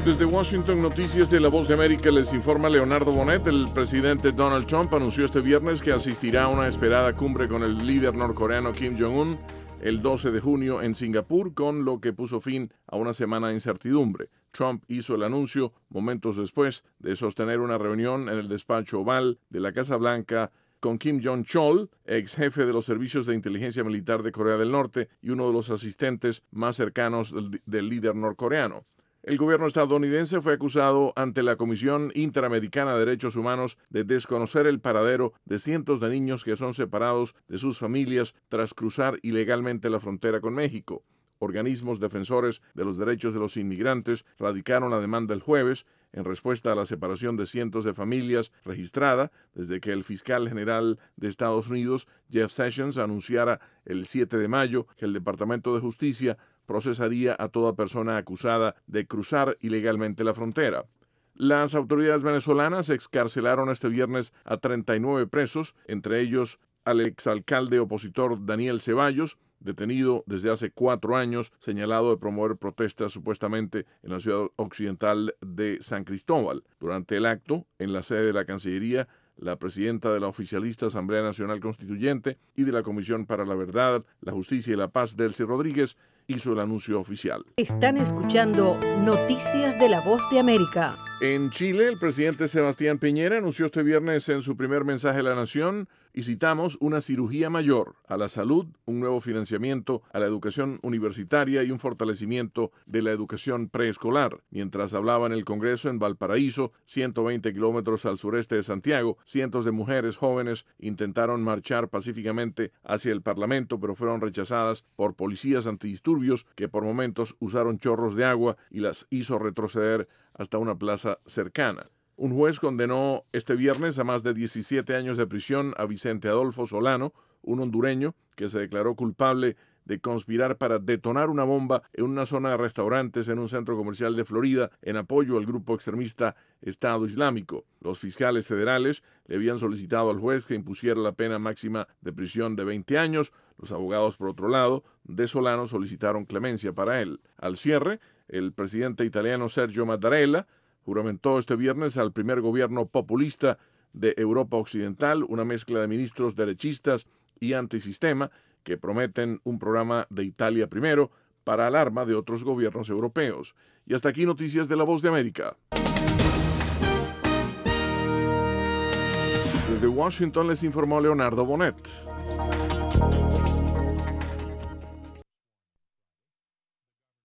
Desde Washington, Noticias de La Voz de América, les informa Leonardo Bonet. El presidente Donald Trump anunció este viernes que asistirá a una esperada cumbre con el líder norcoreano Kim Jong-un el 12 de junio en Singapur, con lo que puso fin a una semana de incertidumbre. Trump hizo el anuncio momentos después de sostener una reunión en el despacho oval de la Casa Blanca con Kim Jong-chol, ex jefe de los servicios de inteligencia militar de Corea del Norte y uno de los asistentes más cercanos del líder norcoreano. El gobierno estadounidense fue acusado ante la Comisión Interamericana de Derechos Humanos de desconocer el paradero de cientos de niños que son separados de sus familias tras cruzar ilegalmente la frontera con México. Organismos defensores de los derechos de los inmigrantes radicaron la demanda el jueves en respuesta a la separación de cientos de familias registrada desde que el fiscal general de Estados Unidos, Jeff Sessions, anunciara el 7 de mayo que el Departamento de Justicia procesaría a toda persona acusada de cruzar ilegalmente la frontera. Las autoridades venezolanas excarcelaron este viernes a 39 presos, entre ellos al exalcalde opositor Daniel Ceballos, detenido desde hace 4 años, señalado de promover protestas supuestamente en la ciudad occidental de San Cristóbal. Durante el acto, en la sede de la Cancillería, la presidenta de la oficialista Asamblea Nacional Constituyente y de la Comisión para la Verdad, la Justicia y la Paz, Delcy Rodríguez, hizo el anuncio oficial. Están escuchando Noticias de la Voz de América. En Chile, el presidente Sebastián Piñera anunció este viernes en su primer mensaje a la nación, y citamos, una cirugía mayor a la salud, un nuevo financiamiento a la educación universitaria y un fortalecimiento de la educación preescolar. Mientras hablaba en el Congreso en Valparaíso, 120 kilómetros al sureste de Santiago, cientos de mujeres jóvenes intentaron marchar pacíficamente hacia el Parlamento, pero fueron rechazadas por policías antidisturbios que por momentos usaron chorros de agua y las hizo retroceder hasta una plaza cercana. Un juez condenó este viernes a más de 17 años de prisión a Vicente Adolfo Solano, un hondureño que se declaró culpable de conspirar para detonar una bomba en una zona de restaurantes en un centro comercial de Florida en apoyo al grupo extremista Estado Islámico. Los fiscales federales le habían solicitado al juez que impusiera la pena máxima de prisión de 20 años. Los abogados, por otro lado, de Solano solicitaron clemencia para él. Al cierre, el presidente italiano Sergio Mattarella juramentó este viernes al primer gobierno populista de Europa Occidental, una mezcla de ministros derechistas y antisistema que prometen un programa de Italia primero para alarma de otros gobiernos europeos. Y hasta aquí Noticias de La Voz de América. Desde Washington les informó Leonardo Bonet.